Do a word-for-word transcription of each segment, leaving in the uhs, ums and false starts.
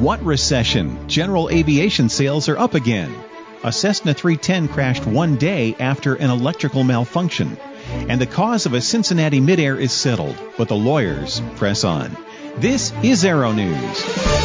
What recession? General aviation sales are up again. A Cessna three ten crashed one day after an electrical malfunction. And the cause of a Cincinnati midair is settled, but the lawyers press on. This is Aero News.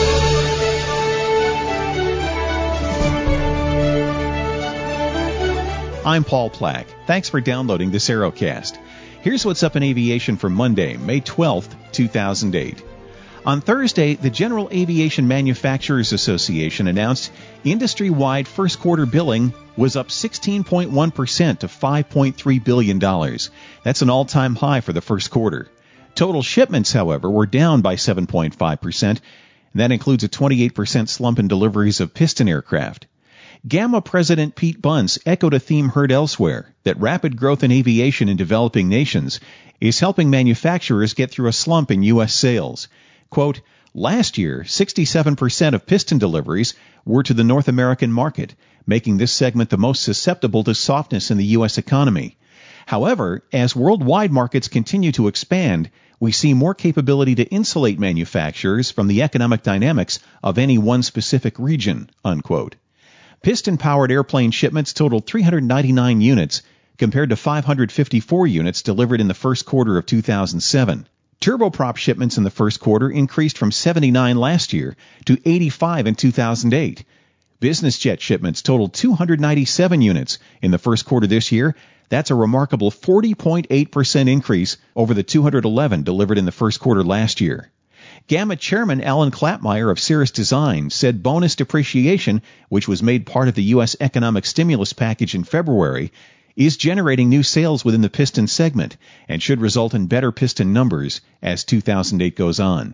I'm Paul Plack. Thanks for downloading this Aerocast. Here's what's up in aviation for Monday, May twelfth, two thousand eight. On Thursday, the General Aviation Manufacturers Association announced industry-wide first quarter billing was up sixteen point one percent to five point three billion dollars. That's an all-time high for the first quarter. Total shipments, however, were down by seven point five percent, and that includes a twenty-eight percent slump in deliveries of piston aircraft. GAMA President Pete Bunce echoed a theme heard elsewhere, that rapid growth in aviation in developing nations is helping manufacturers get through a slump in U S sales. Quote, last year, sixty-seven percent of piston deliveries were to the North American market, making this segment the most susceptible to softness in the U S economy. However, as worldwide markets continue to expand, we see more capability to insulate manufacturers from the economic dynamics of any one specific region, unquote. Piston-powered airplane shipments totaled three hundred ninety-nine units, compared to five hundred fifty-four units delivered in the first quarter of two thousand seven. Turboprop shipments in the first quarter increased from seventy-nine last year to eighty-five in two thousand eight. Business jet shipments totaled two hundred ninety-seven units in the first quarter this year. That's a remarkable forty point eight percent increase over the two hundred eleven delivered in the first quarter last year. GAMA Chairman Alan Klapmeyer of Cirrus Design said bonus depreciation, which was made part of the U S economic stimulus package in February, is generating new sales within the piston segment and should result in better piston numbers as two thousand eight goes on.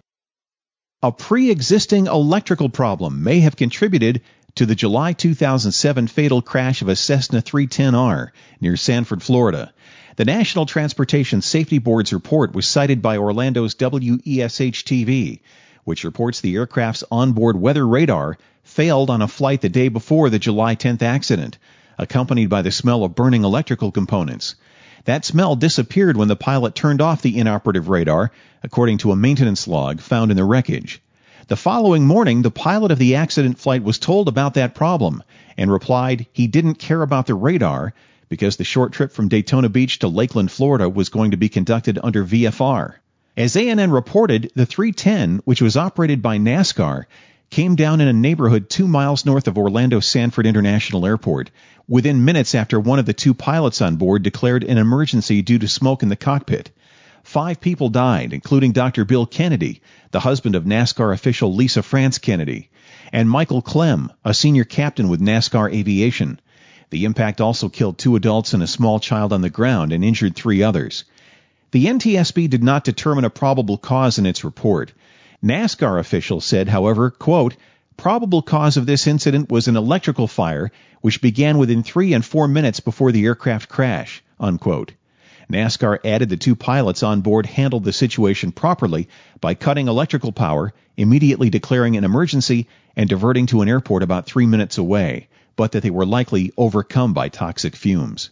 A pre-existing electrical problem may have contributed to the July two thousand seven fatal crash of a Cessna three ten R near Sanford, Florida. The National Transportation Safety Board's report was cited by Orlando's W E S H T V, which reports the aircraft's onboard weather radar failed on a flight the day before the July tenth accident, accompanied by the smell of burning electrical components. That smell disappeared when the pilot turned off the inoperative radar, according to a maintenance log found in the wreckage. The following morning, the pilot of the accident flight was told about that problem and replied he didn't care about the radar because the short trip from Daytona Beach to Lakeland, Florida was going to be conducted under V F R. As A N N reported, the three ten, which was operated by NASCAR, came down in a neighborhood two miles north of Orlando Sanford International Airport, within minutes after one of the two pilots on board declared an emergency due to smoke in the cockpit. Five people died, including Doctor Bill Kennedy, the husband of NASCAR official Lisa France Kennedy, and Michael Clem, a senior captain with NASCAR Aviation. The impact also killed two adults and a small child on the ground and injured three others. The N T S B did not determine a probable cause in its report. NASCAR officials said, however, quote, probable cause of this incident was an electrical fire which began within three and four minutes before the aircraft crash, unquote. NASCAR added the two pilots on board handled the situation properly by cutting electrical power, immediately declaring an emergency, and diverting to an airport about three minutes away, but that they were likely overcome by toxic fumes.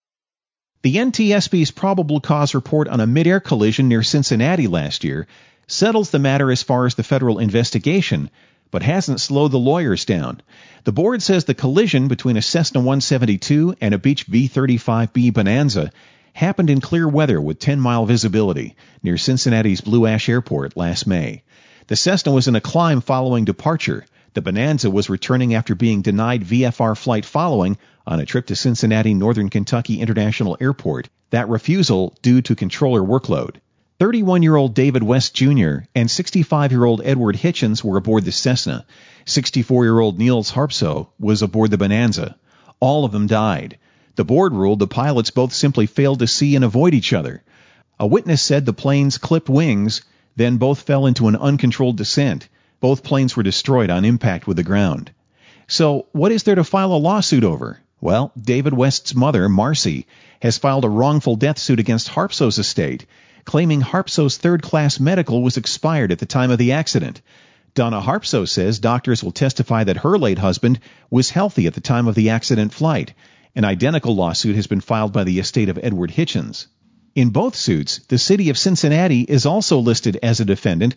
The N T S B's probable cause report on a mid-air collision near Cincinnati last year settles the matter as far as the federal investigation, but hasn't slowed the lawyers down. The board says the collision between a Cessna one seventy-two and a Beech B thirty-five B Bonanza happened in clear weather with ten-mile visibility near Cincinnati's Blue Ash Airport last May. The Cessna was in a climb following departure. The Bonanza was returning after being denied V F R flight following on a trip to Cincinnati Northern Kentucky International Airport, that refusal due to controller workload. thirty-one-year-old David West Junior and sixty-five-year-old Edward Hitchens were aboard the Cessna. sixty-four-year-old Niels Harpso was aboard the Bonanza. All of them died. The board ruled the pilots both simply failed to see and avoid each other. A witness said the planes clipped wings, then both fell into an uncontrolled descent. Both planes were destroyed on impact with the ground. So, what is there to file a lawsuit over? Well, David West's mother, Marcy, has filed a wrongful death suit against Harpso's estate, claiming Harpso's third-class medical was expired at the time of the accident. Donna Harpso says doctors will testify that her late husband was healthy at the time of the accident flight. An identical lawsuit has been filed by the estate of Edward Hitchens. In both suits, the city of Cincinnati is also listed as a defendant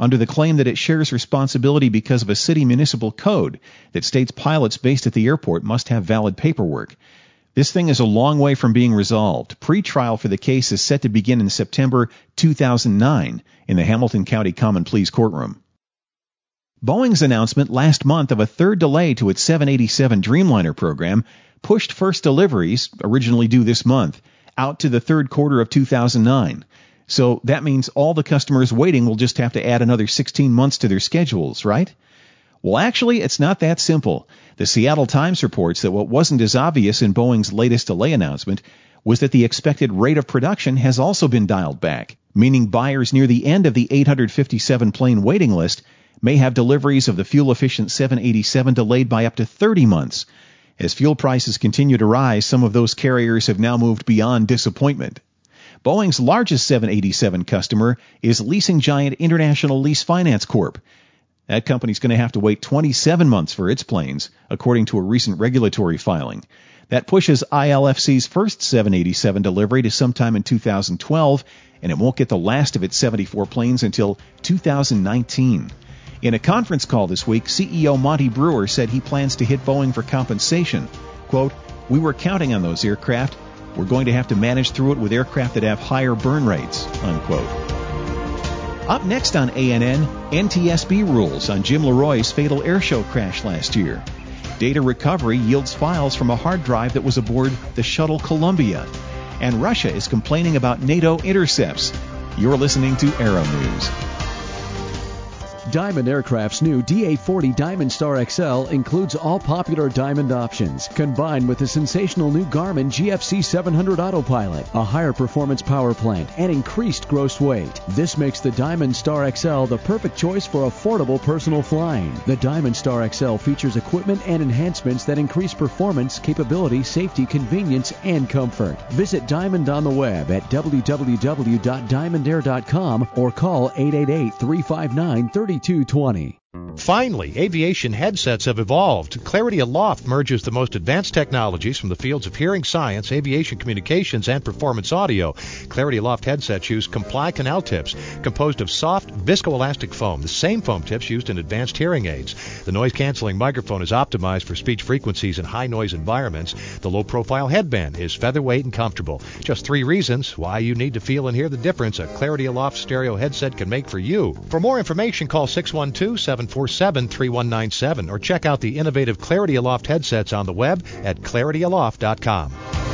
under the claim that it shares responsibility because of a city municipal code that states pilots based at the airport must have valid paperwork. This thing is a long way from being resolved. Pre-trial for the case is set to begin in September two thousand nine in the Hamilton County Common Pleas courtroom. Boeing's announcement last month of a third delay to its seven eighty-seven Dreamliner program pushed first deliveries, originally due this month, out to the third quarter of two thousand nine. So that means all the customers waiting will just have to add another sixteen months to their schedules, right? Well, actually, it's not that simple. The Seattle Times reports that what wasn't as obvious in Boeing's latest delay announcement was that the expected rate of production has also been dialed back, meaning buyers near the end of the eight hundred fifty-seven plane waiting list may have deliveries of the fuel-efficient seven eighty-seven delayed by up to thirty months. As fuel prices continue to rise, some of those carriers have now moved beyond disappointment. Boeing's largest seven eighty-seven customer is leasing giant International Lease Finance Corp. That company's going to have to wait twenty-seven months for its planes, according to a recent regulatory filing. That pushes I L F C's first seven eighty-seven delivery to sometime in two thousand twelve, and it won't get the last of its seventy-four planes until two thousand nineteen. In a conference call this week, C E O Monty Brewer said he plans to hit Boeing for compensation. Quote, "We were counting on those aircraft. We're going to have to manage through it with aircraft that have higher burn rates," unquote. Up next on A N N, N T S B rules on Jim Leroy's fatal airshow crash last year. Data recovery yields files from a hard drive that was aboard the shuttle Columbia. And Russia is complaining about NATO intercepts. You're listening to Aero News. Diamond Aircraft's new D A forty Diamond Star X L includes all popular Diamond options, combined with the sensational new Garmin G F C seven hundred Autopilot, a higher performance power plant, and increased gross weight. This makes the Diamond Star X L the perfect choice for affordable personal flying. The Diamond Star X L features equipment and enhancements that increase performance, capability, safety, convenience, and comfort. Visit Diamond on the web at w w w dot diamond air dot com or call eight eight eight, three five nine, three two two zero. Finally, aviation headsets have evolved. Clarity Aloft merges the most advanced technologies from the fields of hearing science, aviation communications, and performance audio. Clarity Aloft headsets use Comply canal tips composed of soft, viscoelastic foam, the same foam tips used in advanced hearing aids. The noise-canceling microphone is optimized for speech frequencies in high-noise environments. The low-profile headband is featherweight and comfortable. Just three reasons why you need to feel and hear the difference a Clarity Aloft stereo headset can make for you. For more information, call six one two, seven four seven, three one nine seven or check out the innovative Clarity Aloft headsets on the web at clarity aloft dot com.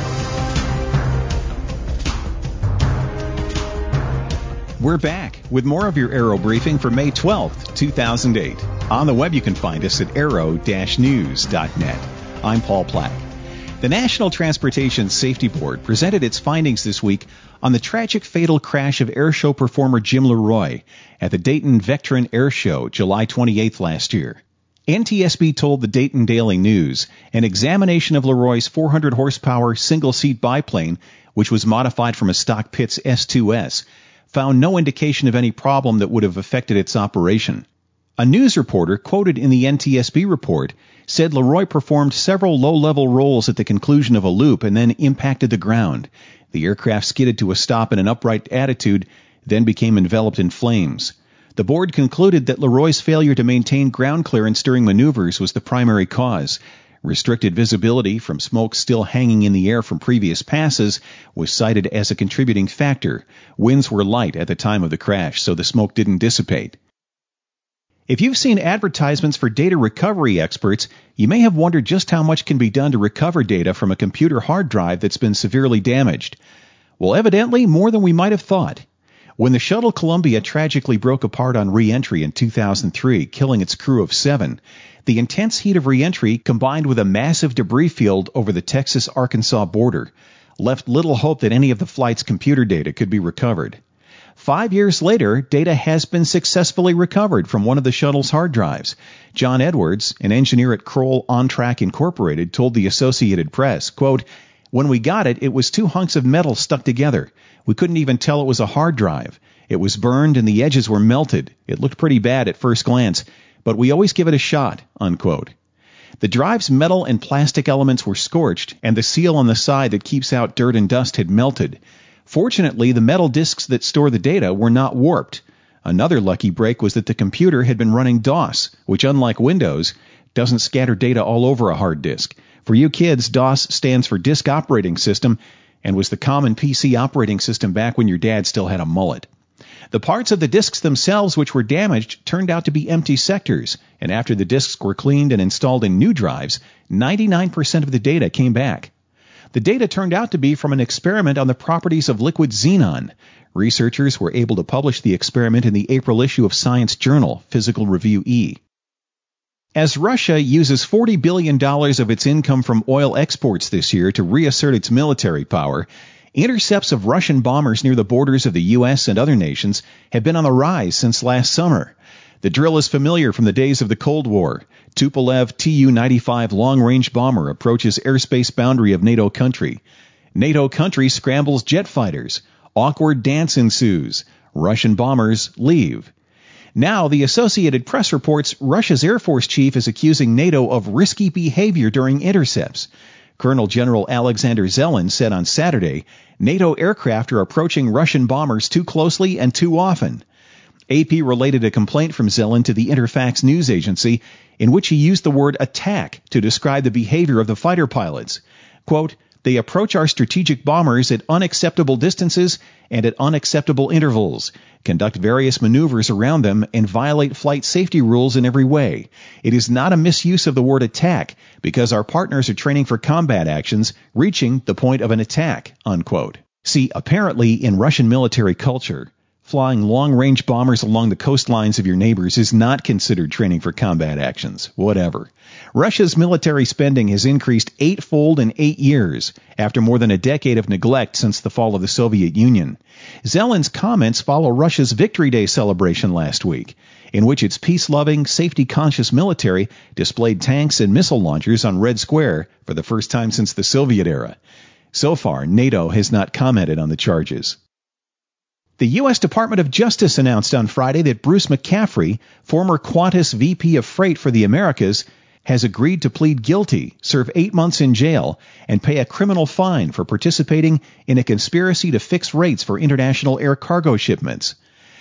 We're back with more of your Aero Briefing for May twelfth, two thousand eight. On the web you can find us at aero dash news dot net. I'm Paul Plack. The National Transportation Safety Board presented its findings this week on the tragic fatal crash of airshow performer Jim Leroy at the Dayton Vectron Air Show July twenty-eighth last year. N T S B told the Dayton Daily News an examination of Leroy's four hundred horsepower single-seat biplane, which was modified from a stock Pitts S two S, found no indication of any problem that would have affected its operation. A news reporter quoted in the N T S B report said Leroy performed several low-level rolls at the conclusion of a loop and then impacted the ground. The aircraft skidded to a stop in an upright attitude, then became enveloped in flames. The board concluded that Leroy's failure to maintain ground clearance during maneuvers was the primary cause. Restricted visibility from smoke still hanging in the air from previous passes was cited as a contributing factor. Winds were light at the time of the crash, so the smoke didn't dissipate. If you've seen advertisements for data recovery experts, you may have wondered just how much can be done to recover data from a computer hard drive that's been severely damaged. Well, evidently, more than we might have thought. When the shuttle Columbia tragically broke apart on re-entry in two thousand three, killing its crew of seven, the intense heat of re-entry combined with a massive debris field over the Texas-Arkansas border left little hope that any of the flight's computer data could be recovered. Five years later, data has been successfully recovered from one of the shuttle's hard drives. John Edwards, an engineer at Kroll On-Track Incorporated, told the Associated Press, quote, "When we got it, it was two hunks of metal stuck together. We couldn't even tell it was a hard drive. It was burned and the edges were melted. It looked pretty bad at first glance, but we always give it a shot," unquote. The drive's metal and plastic elements were scorched, and the seal on the side that keeps out dirt and dust had melted. Fortunately, the metal disks that store the data were not warped. Another lucky break was that the computer had been running DOS, which, unlike Windows, doesn't scatter data all over a hard disk. For you kids, DOS stands for Disk Operating System and was the common P C operating system back when your dad still had a mullet. The parts of the disks themselves which were damaged turned out to be empty sectors, and after the disks were cleaned and installed in new drives, ninety-nine percent of the data came back. The data turned out to be from an experiment on the properties of liquid xenon. Researchers were able to publish the experiment in the April issue of Science Journal, Physical Review E. As Russia uses forty billion dollars of its income from oil exports this year to reassert its military power, intercepts of Russian bombers near the borders of the U S and other nations have been on the rise since last summer. The drill is familiar from the days of the Cold War. Tupolev T U ninety-five long-range bomber approaches airspace boundary of NATO country. NATO country scrambles jet fighters. Awkward dance ensues. Russian bombers leave. Now, the Associated Press reports Russia's Air Force chief is accusing NATO of risky behavior during intercepts. Colonel General Alexander Zelin said on Saturday, NATO aircraft are approaching Russian bombers too closely and too often. A P related a complaint from Zelin to the Interfax news agency in which he used the word attack to describe the behavior of the fighter pilots. Quote, "They approach our strategic bombers at unacceptable distances and at unacceptable intervals, conduct various maneuvers around them, and violate flight safety rules in every way. It is not a misuse of the word attack, because our partners are training for combat actions reaching the point of an attack," unquote. See, apparently in Russian military culture, flying long-range bombers along the coastlines of your neighbors is not considered training for combat actions. Whatever. Russia's military spending has increased eightfold in eight years, after more than a decade of neglect since the fall of the Soviet Union. Zelin's comments follow Russia's Victory Day celebration last week, in which its peace-loving, safety-conscious military displayed tanks and missile launchers on Red Square for the first time since the Soviet era. So far, NATO has not commented on the charges. The U S Department of Justice announced on Friday that Bruce McCaffrey, former Qantas V P of Freight for the Americas, has agreed to plead guilty, serve eight months in jail, and pay a criminal fine for participating in a conspiracy to fix rates for international air cargo shipments.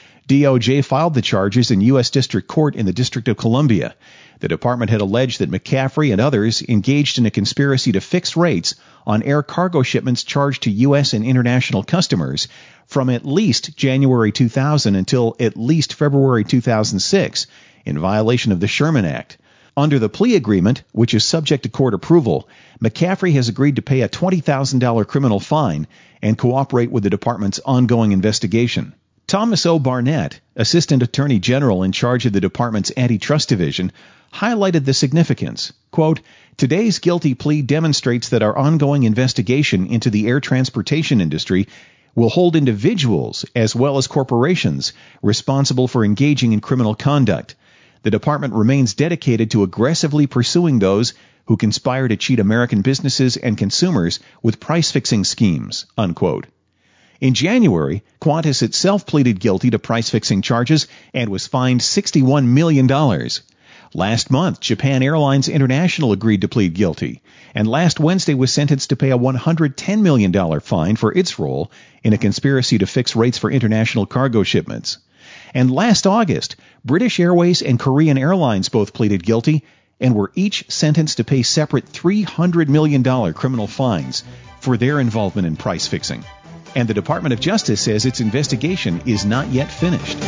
D O J filed the charges in U S District Court in the District of Columbia. The department had alleged that McCaffrey and others engaged in a conspiracy to fix rates on air cargo shipments charged to U S and international customers from at least January two thousand until at least February two thousand six, in violation of the Sherman Act. Under the plea agreement, which is subject to court approval, McCaffrey has agreed to pay a twenty thousand dollars criminal fine and cooperate with the department's ongoing investigation. Thomas O. Barnett, Assistant Attorney General in charge of the department's Antitrust Division, highlighted the significance. Quote, "Today's guilty plea demonstrates that our ongoing investigation into the air transportation industry will hold individuals as well as corporations responsible for engaging in criminal conduct. The department remains dedicated to aggressively pursuing those who conspire to cheat American businesses and consumers with price-fixing schemes," unquote. In January, Qantas itself pleaded guilty to price-fixing charges and was fined sixty-one million dollars. Last month, Japan Airlines International agreed to plead guilty, and last Wednesday was sentenced to pay a one hundred ten million dollars fine for its role in a conspiracy to fix rates for international cargo shipments. And last August, British Airways and Korean Airlines both pleaded guilty and were each sentenced to pay separate three hundred million dollars criminal fines for their involvement in price fixing. And the Department of Justice says its investigation is not yet finished.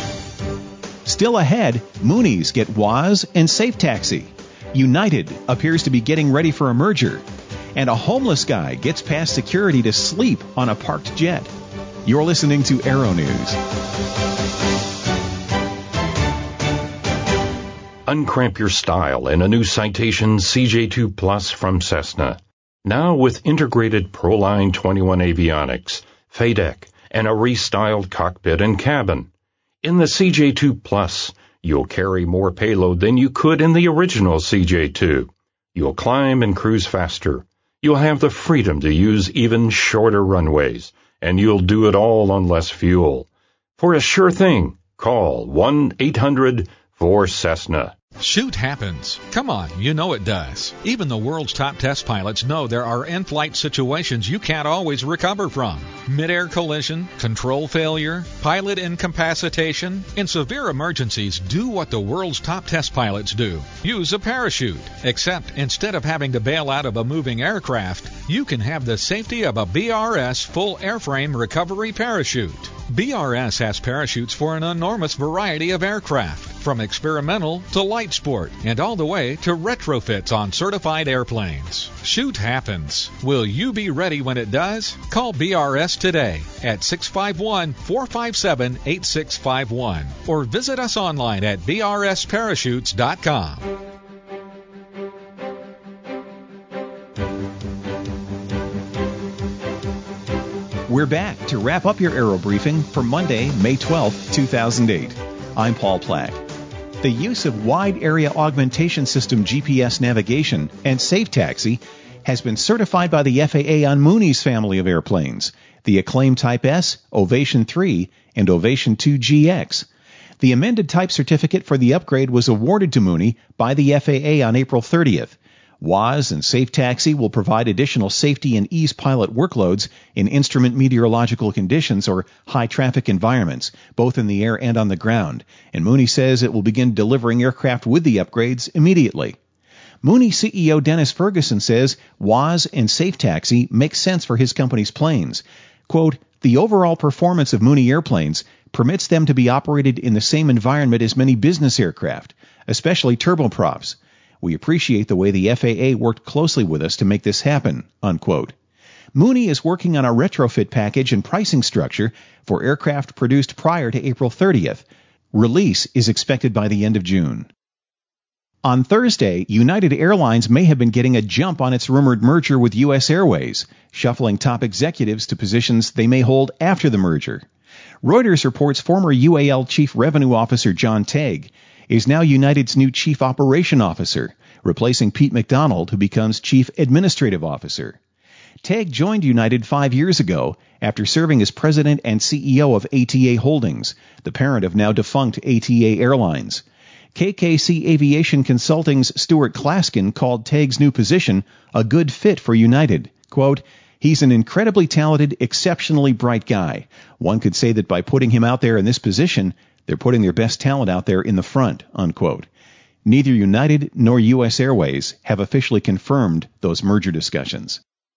Still ahead, Moonies get W A S and Safe Taxi. United appears to be getting ready for a merger. And a homeless guy gets past security to sleep on a parked jet. You're listening to Aero News. Uncramp your style in a new Citation C J two Plus from Cessna. Now with integrated Proline twenty-one avionics, F A D E C, and a restyled cockpit and cabin. In the C J two Plus, you'll carry more payload than you could in the original C J two. You'll climb and cruise faster. You'll have the freedom to use even shorter runways, and you'll do it all on less fuel. For a sure thing, call one eight hundred four Cessna. Shoot happens. Come on, you know it does. Even the world's top test pilots know there are in-flight situations you can't always recover from. Mid-air collision, control failure, pilot incapacitation. In severe emergencies, do what the world's top test pilots do. Use a parachute. Except instead of having to bail out of a moving aircraft, you can have the safety of a B R S full airframe recovery parachute. B R S has parachutes for an enormous variety of aircraft, from experimental to light sport, and all the way to retrofits on certified airplanes. Shoot happens. Will you be ready when it does? Call B R S today at six five one, four five seven, eight six five one or visit us online at b r s parachutes dot com. We're back to wrap up your Aero Briefing for Monday, May twelfth, two thousand eight. I'm Paul Plack. The use of Wide Area Augmentation System G P S navigation and Safe Taxi has been certified by the F A A on Mooney's family of airplanes, the Acclaim Type S, Ovation three, and Ovation two G X. The amended type certificate for the upgrade was awarded to Mooney by the F A A on April thirtieth. W A S and Safe Taxi will provide additional safety and ease pilot workloads in instrument meteorological conditions or high-traffic environments, both in the air and on the ground, and Mooney says it will begin delivering aircraft with the upgrades immediately. Mooney C E O Dennis Ferguson says W A S and Safe Taxi make sense for his company's planes. Quote, "The overall performance of Mooney airplanes permits them to be operated in the same environment as many business aircraft, especially turboprops. We appreciate the way the F A A worked closely with us to make this happen," unquote. Mooney is working on a retrofit package and pricing structure for aircraft produced prior to April thirtieth. Release is expected by the end of June. On Thursday, United Airlines may have been getting a jump on its rumored merger with U S Airways, shuffling top executives to positions they may hold after the merger. Reuters reports former U A L Chief Revenue Officer John Tague is now United's new Chief Operation Officer, replacing Pete McDonald, who becomes Chief Administrative Officer. Tague joined United five years ago after serving as President and C E O of A T A Holdings, the parent of now defunct A T A Airlines. K K C Aviation Consulting's Stuart Claskin called Tague's new position a good fit for United. Quote, "He's an incredibly talented, exceptionally bright guy. One could say that by putting him out there in this position, they're putting their best talent out there in the front," unquote. Neither United nor U S Airways have officially confirmed those merger discussions.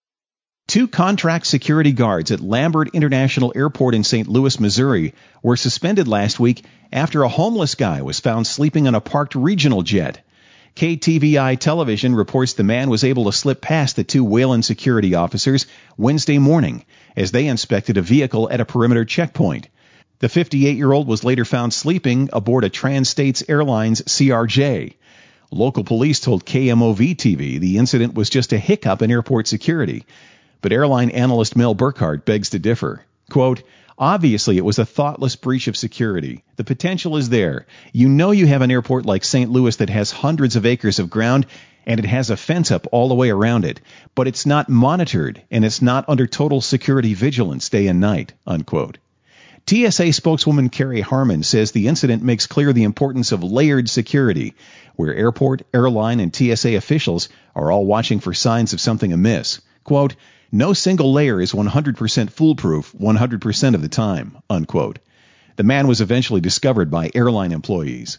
Two contract security guards at Lambert International Airport in Saint Louis, Missouri, were suspended last week after a homeless guy was found sleeping on a parked regional jet. K T V I television reports the man was able to slip past the two Wayland security officers Wednesday morning as they inspected a vehicle at a perimeter checkpoint. The fifty-eight-year-old was later found sleeping aboard a Trans-States Airlines C R J. Local police told K M O V T V the incident was just a hiccup in airport security, but airline analyst Mel Burkhart begs to differ. Quote, "Obviously, it was a thoughtless breach of security. The potential is there. You know you have an airport like Saint Louis that has hundreds of acres of ground, and it has a fence up all the way around it, but it's not monitored, and it's not under total security vigilance day and night," unquote. T S A spokeswoman Carrie Harmon says the incident makes clear the importance of layered security, where airport, airline, and T S A officials are all watching for signs of something amiss. Quote, "No single layer is one hundred percent foolproof one hundred percent of the time," unquote. The man was eventually discovered by airline employees.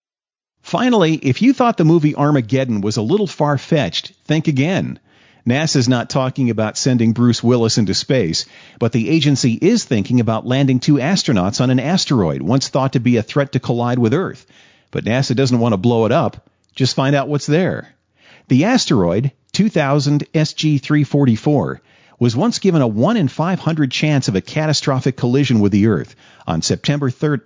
Finally, if you thought the movie Armageddon was a little far-fetched, think again. NASA's not talking about sending Bruce Willis into space, but the agency is thinking about landing two astronauts on an asteroid once thought to be a threat to collide with Earth. But NASA doesn't want to blow it up. Just find out what's there. The asteroid, two thousand S G three forty-four, was once given a one in five hundred chance of a catastrophic collision with the Earth on September third,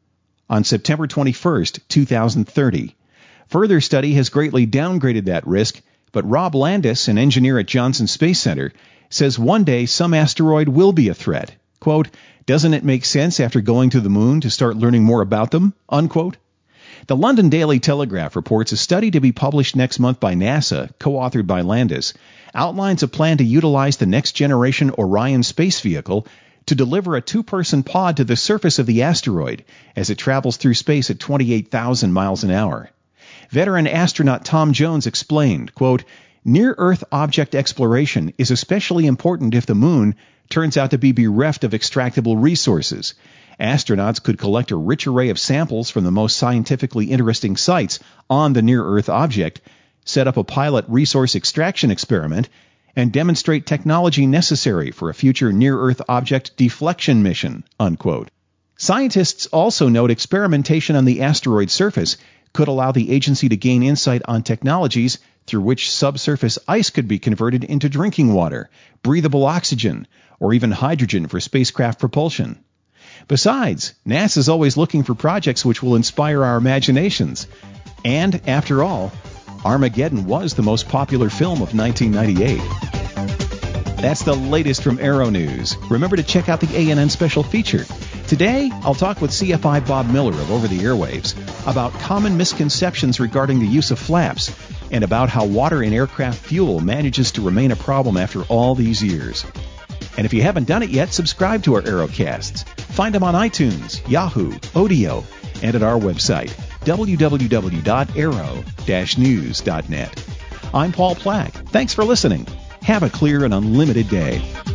on September twenty-first, two thousand thirty. Further study has greatly downgraded that risk, but Rob Landis, an engineer at Johnson Space Center, says one day some asteroid will be a threat. Quote, "Doesn't it make sense after going to the moon to start learning more about them?" Unquote. The London Daily Telegraph reports a study to be published next month by NASA, co-authored by Landis, outlines a plan to utilize the next-generation Orion space vehicle to deliver a two-person pod to the surface of the asteroid as it travels through space at twenty-eight thousand miles an hour. Veteran astronaut Tom Jones explained, quote, "Near-Earth object exploration is especially important if the moon turns out to be bereft of extractable resources. Astronauts could collect a rich array of samples from the most scientifically interesting sites on the near-Earth object, set up a pilot resource extraction experiment, and demonstrate technology necessary for a future near-Earth object deflection mission," unquote. Scientists also note experimentation on the asteroid surface could allow the agency to gain insight on technologies through which subsurface ice could be converted into drinking water, breathable oxygen, or even hydrogen for spacecraft propulsion. Besides, NASA's always looking for projects which will inspire our imaginations. And, after all, Armageddon was the most popular film of nineteen ninety-eight. That's the latest from Aero News. Remember to check out the A N N special feature. Today, I'll talk with C F I Bob Miller of Over the Airwaves about common misconceptions regarding the use of flaps and about how water in aircraft fuel manages to remain a problem after all these years. And if you haven't done it yet, subscribe to our Aerocasts. Find them on iTunes, Yahoo, Odeo, and at our website, w w w dot aero dash news dot net. I'm Paul Plack. Thanks for listening. Have a clear and unlimited day.